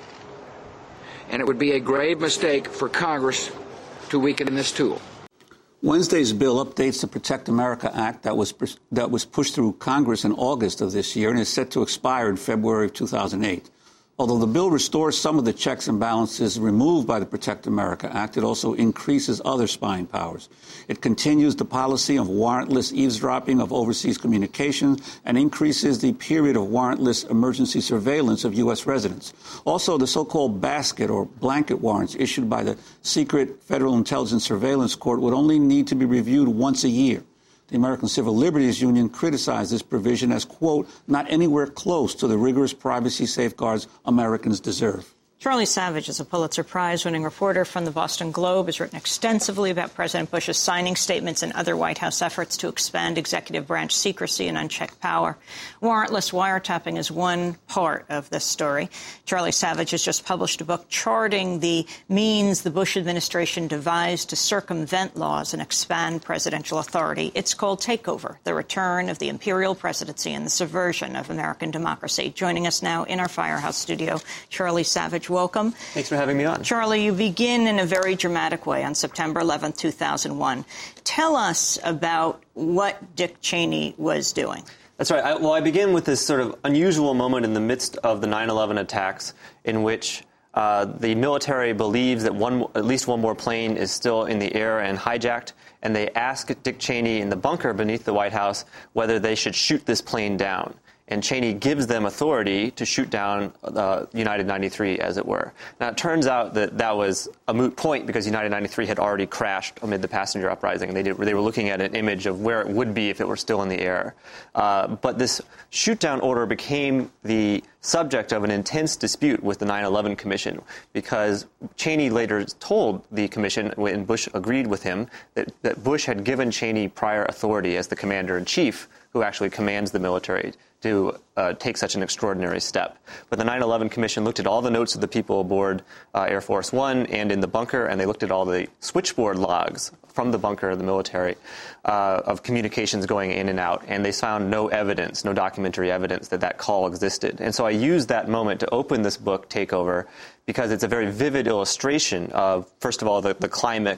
and it would be a grave mistake for Congress to weaken this tool. Wednesday's bill updates the Protect America Act that was pushed through Congress in August of this year and is set to expire in February of 2008. Although the bill restores some of the checks and balances removed by the Protect America Act, it also increases other spying powers. It continues the policy of warrantless eavesdropping of overseas communications and increases the period of warrantless emergency surveillance of U.S. residents. Also, the so-called basket or blanket warrants issued by the secret Federal Intelligence Surveillance Court would only need to be reviewed once a year. The American Civil Liberties Union criticized this provision as, quote, not anywhere close to the rigorous privacy safeguards Americans deserve. Charlie Savage is a Pulitzer Prize-winning reporter from the Boston Globe, has written extensively about President Bush's signing statements and other White House efforts to expand executive branch secrecy and unchecked power. Warrantless wiretapping is one part of this story. Charlie Savage has just published a book charting the means the Bush administration devised to circumvent laws and expand presidential authority. It's called Takeover, the Return of the Imperial Presidency and the Subversion of American Democracy. Joining us now in our Firehouse studio, Charlie Savage. Welcome. Thanks for having me on. Charlie, you begin in a very dramatic way on September 11, 2001. Tell us about what Dick Cheney was doing. That's right. I begin with this sort of unusual moment in the midst of the 9/11 attacks in which the military believes that at least one more plane is still in the air and hijacked, and they ask Dick Cheney in the bunker beneath the White House whether they should shoot this plane down. And Cheney gives them authority to shoot down United 93, as it were. Now, it turns out that that was a moot point because United 93 had already crashed amid the passenger uprising. They were looking at an image of where it would be if it were still in the air. But this shoot-down order became the subject of an intense dispute with the 9/11 Commission because Cheney later told the commission, when Bush agreed with him, that Bush had given Cheney prior authority as the commander-in-chief who actually commands the military to take such an extraordinary step. But the 9/11 Commission looked at all the notes of the people aboard Air Force One and in the bunker, and they looked at all the switchboard logs from the bunker of the military of communications going in and out, and they found no evidence, no documentary evidence that call existed. And so I used that moment to open this book, Takeover, because it's a very vivid illustration of, first of all, the climate,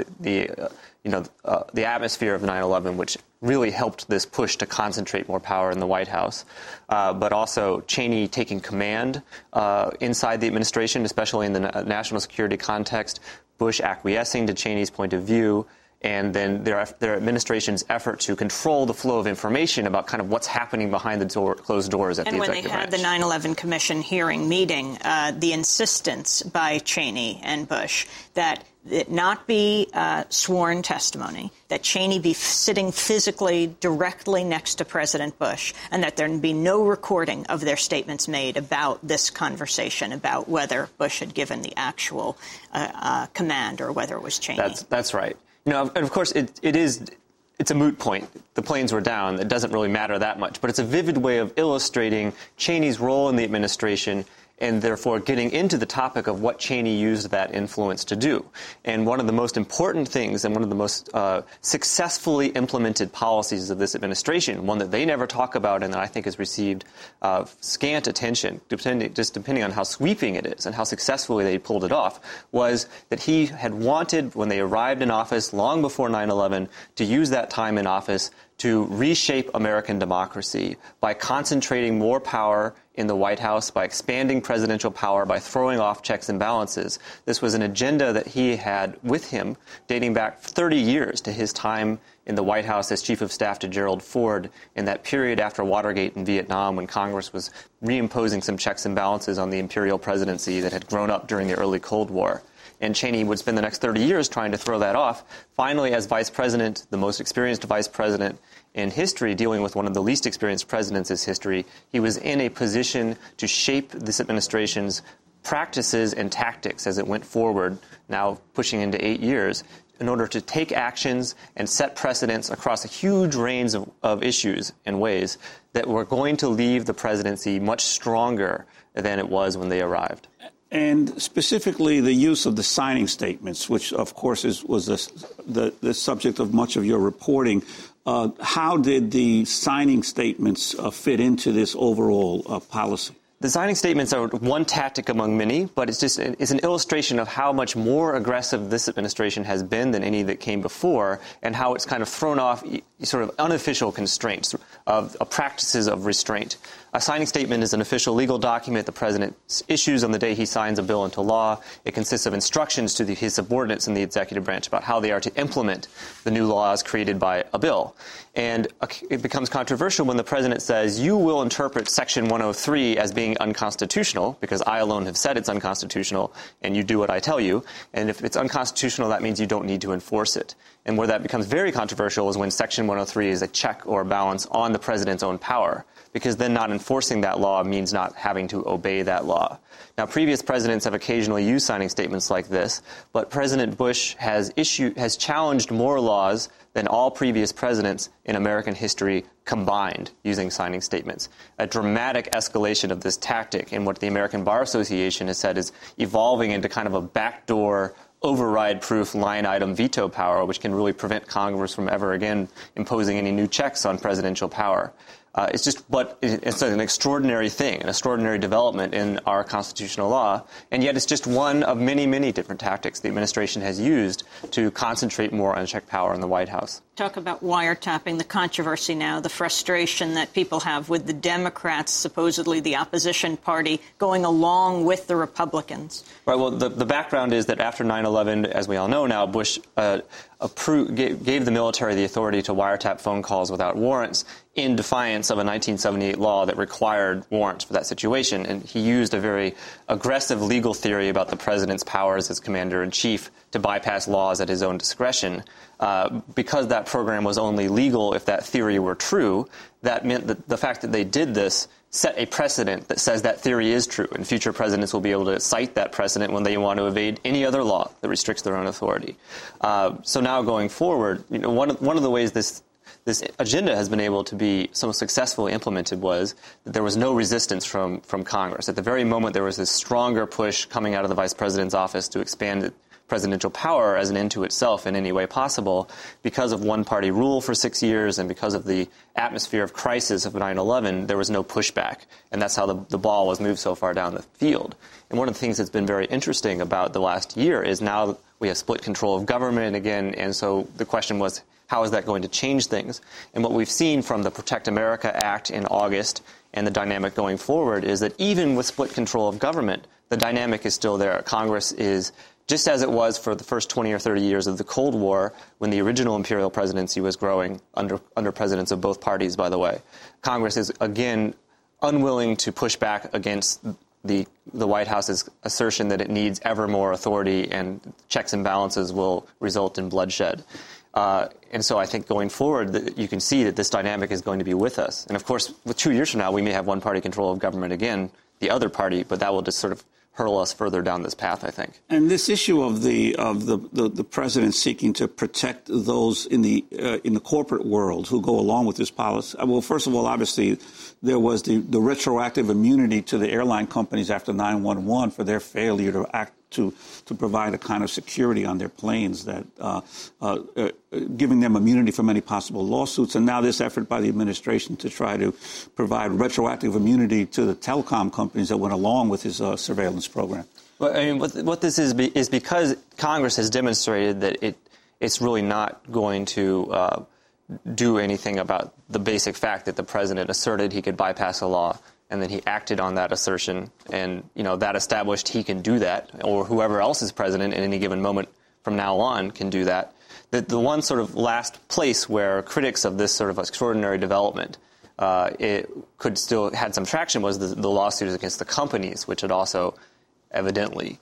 the atmosphere of 9/11, which really helped this push to concentrate more power in the White House, but also Cheney taking command inside the administration, especially in the national security context, Bush acquiescing to Cheney's point of view, and then their administration's effort to control the flow of information about kind of what's happening behind the closed doors at the executive branch. And when they had the 9/11 Commission hearing meeting, the insistence by Cheney and Bush that it not be sworn testimony, that Cheney be sitting physically directly next to President Bush, and that there be no recording of their statements made about this conversation, about whether Bush had given the actual command or whether it was Cheney. That's right. And of course, it's a moot point. The planes were down. It doesn't really matter that much. But it's a vivid way of illustrating Cheney's role in the administration and therefore getting into the topic of what Cheney used that influence to do. And one of the most important things and one of the most successfully implemented policies of this administration, one that they never talk about and that I think has received scant attention, depending on how sweeping it is and how successfully they pulled it off, was that he had wanted, when they arrived in office long before 9/11, to use that time in office to reshape American democracy by concentrating more power in the White House, by expanding presidential power, by throwing off checks and balances. This was an agenda that he had with him dating back 30 years to his time in the White House as Chief of Staff to Gerald Ford in that period after Watergate in Vietnam, when Congress was reimposing some checks and balances on the imperial presidency that had grown up during the early Cold War. And Cheney would spend the next 30 years trying to throw that off. Finally, as vice president, the most experienced vice president in history, dealing with one of the least experienced presidents in history, he was in a position to shape this administration's practices and tactics as it went forward, now pushing into 8 years, in order to take actions and set precedents across a huge range of issues and ways that were going to leave the presidency much stronger than it was when they arrived. And specifically the use of the signing statements, which, of course, was the subject of much of your reporting. How did the signing statements fit into this overall policy? The signing statements are one tactic among many, but it's an illustration of how much more aggressive this administration has been than any that came before, and how it's kind of thrown off sort of unofficial constraints of practices of restraint. A signing statement is an official legal document the president issues on the day he signs a bill into law. It consists of instructions to his subordinates in the executive branch about how they are to implement the new laws created by a bill. And it becomes controversial when the president says, you will interpret Section 103 as being unconstitutional, because I alone have said it's unconstitutional, and you do what I tell you. And if it's unconstitutional, that means you don't need to enforce it. And where that becomes very controversial is when Section 103 is a check or a balance on the president's own power, because then not enforcing that law means not having to obey that law. Now, previous presidents have occasionally used signing statements like this, but President Bush has challenged more laws than all previous presidents in American history combined using signing statements. A dramatic escalation of this tactic in what the American Bar Association has said is evolving into kind of a backdoor override-proof line-item veto power, which can really prevent Congress from ever again imposing any new checks on presidential power. It's an extraordinary thing, an extraordinary development in our constitutional law, and yet it's just one of many, many different tactics the administration has used to concentrate more unchecked power in the White House. Talk about wiretapping, the controversy now, the frustration that people have with the Democrats, supposedly the opposition party, going along with the Republicans. Right. Well, the background is that after 9/11, as we all know now, Bush gave the military the authority to wiretap phone calls without warrants in defiance of a 1978 law that required warrants for that situation. And he used a very aggressive legal theory about the president's powers as commander-in-chief to bypass laws at his own discretion. Because that program was only legal if that theory were true, that meant that the fact that they did this set a precedent that says that theory is true, and future presidents will be able to cite that precedent when they want to evade any other law that restricts their own authority. So now going forward, one of the ways this agenda has been able to be so successfully implemented was that there was no resistance from Congress. At the very moment there was this stronger push coming out of the vice president's office to expand presidential power as an end to itself in any way possible, because of one-party rule for 6 years and because of the atmosphere of crisis of 9/11, there was no pushback. And that's how the ball was moved so far down the field. And one of the things that's been very interesting about the last year is now we have split control of government again, and so the question was, how is that going to change things? And what we've seen from the Protect America Act in August and the dynamic going forward is that even with split control of government, the dynamic is still there. Congress is, just as it was for the first 20 or 30 years of the Cold War, when the original imperial presidency was growing under presidents of both parties, by the way, Congress is, again, unwilling to push back against the White House's assertion that it needs ever more authority and checks and balances will result in bloodshed. And so I think going forward, you can see that this dynamic is going to be with us. And, of course, with 2 years from now, we may have one-party control of government again, the other party, but that will just sort of hurl us further down this path, I think. And this issue of the president seeking to protect those in the corporate world who go along with this policy. Well, first of all, obviously, there was the retroactive immunity to the airline companies after 9/11 for their failure to act to provide a kind of security on their planes, that giving them immunity from any possible lawsuits. And now this effort by the administration to try to provide retroactive immunity to the telecom companies that went along with his surveillance program. Well, I mean, what this is because Congress has demonstrated that it's really not going to do anything about the basic fact that the president asserted he could bypass a law, and then he acted on that assertion, and that established he can do that, or whoever else is president at any given moment from now on can do that. The one sort of last place where critics of this sort of extraordinary development it could still had some traction was the lawsuits against the companies, which had also evidently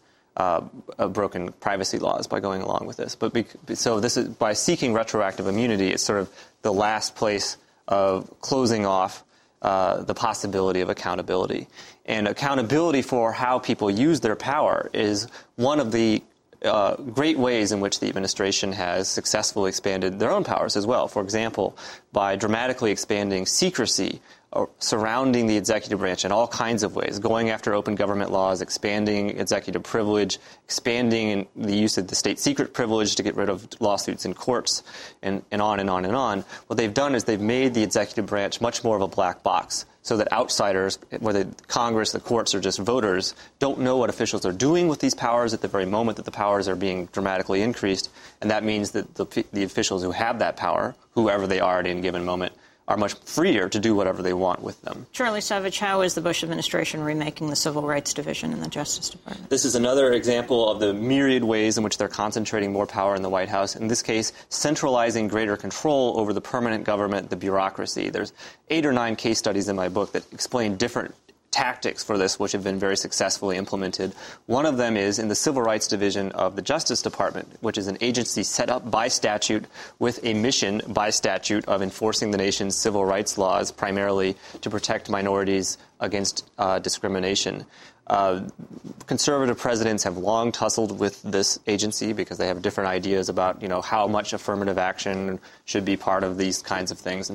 broken privacy laws by going along with this. So this is by seeking retroactive immunity, it's sort of the last place of closing off the possibility of accountability. And accountability for how people use their power is one of the great ways in which the administration has successfully expanded their own powers as well. For example, by dramatically expanding secrecy surrounding the executive branch in all kinds of ways, going after open government laws, expanding executive privilege, expanding the use of the state secret privilege to get rid of lawsuits in courts, and on and on and on. What they've done is they've made the executive branch much more of a black box, so that outsiders, whether Congress, the courts, or just voters, don't know what officials are doing with these powers at the very moment that the powers are being dramatically increased. And that means that the officials who have that power, whoever they are at any given moment, are much freer to do whatever they want with them. Charlie Savage, how is the Bush administration remaking the Civil Rights Division in the Justice Department? This is another example of the myriad ways in which they're concentrating more power in the White House. In this case, centralizing greater control over the permanent government, the bureaucracy. There's 8 or 9 case studies in my book that explain different tactics for this, which have been very successfully implemented. One of them is in the Civil Rights Division of the Justice Department, which is an agency set up by statute with a mission by statute of enforcing the nation's civil rights laws, primarily to protect minorities against discrimination. Conservative presidents have long tussled with this agency because they have different ideas about, how much affirmative action should be part of these kinds of things.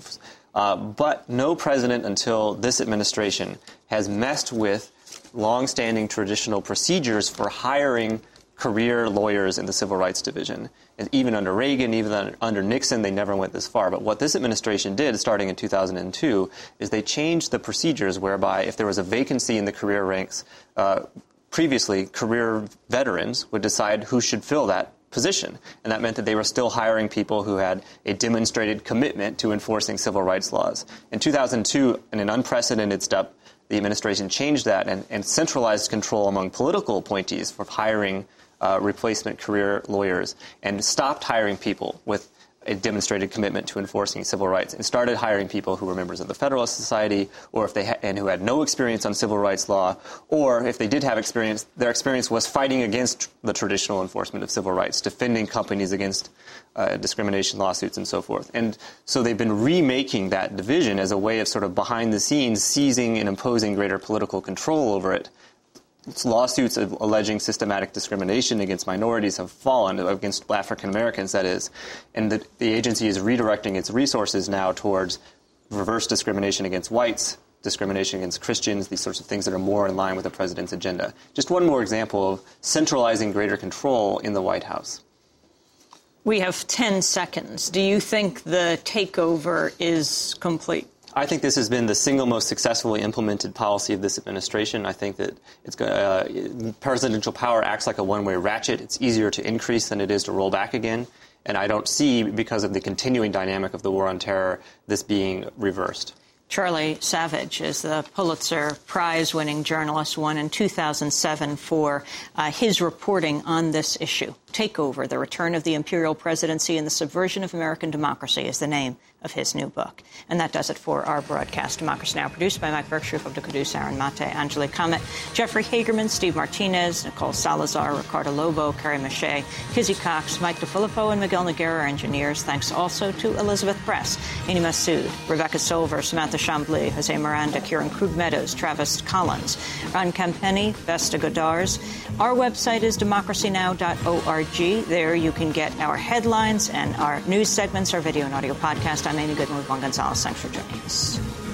But no president until this administration has messed with long-standing traditional procedures for hiring career lawyers in the Civil Rights Division. And even under Reagan, even under Nixon, they never went this far. But what this administration did, starting in 2002, is they changed the procedures whereby if there was a vacancy in the career ranks, previously career veterans would decide who should fill that position. And that meant that they were still hiring people who had a demonstrated commitment to enforcing civil rights laws. In 2002, in an unprecedented step, the administration changed that and centralized control among political appointees for hiring replacement career lawyers and stopped hiring people with a demonstrated commitment to enforcing civil rights and started hiring people who were members of the Federalist Society or if they and who had no experience on civil rights law, or if they did have experience, their experience was fighting against the traditional enforcement of civil rights, defending companies against discrimination lawsuits and so forth. And so they've been remaking that division as a way of sort of behind the scenes seizing and imposing greater political control over it. Lawsuits alleging systematic discrimination against minorities have fallen, against African Americans, that is, and the agency is redirecting its resources now towards reverse discrimination against whites, discrimination against Christians, these sorts of things that are more in line with the president's agenda. Just one more example of centralizing greater control in the White House. We have 10 seconds. Do you think the takeover is complete? I think this has been the single most successfully implemented policy of this administration. I think that presidential power acts like a one-way ratchet. It's easier to increase than it is to roll back again. And I don't see, because of the continuing dynamic of the war on terror, this being reversed. Charlie Savage is the Pulitzer Prize-winning journalist, won in 2007 for his reporting on this issue. Takeover, The Return of the Imperial Presidency and the Subversion of American Democracy is the name of his new book. And that does it for our broadcast. Democracy Now! Produced by Mike Berkshire, Abdul Kudus, Aaron Mate, Angelique Comet, Jeffrey Hagerman, Steve Martinez, Nicole Salazar, Ricardo Lobo, Carrie Mache, Kizzy Cox, Mike DeFilippo, and Miguel Noguera, our engineers. Thanks also to Elizabeth Press, Amy Massoud, Rebecca Silver, Samantha Chambly, Jose Miranda, Kieran Krug Meadows, Travis Collins, Ron Campeni, Vesta Godars. Our website is democracynow.org. There you can get our headlines and our news segments, our video and audio podcast. I'm Amy Goodman with Juan Gonzalez. Thanks for joining us.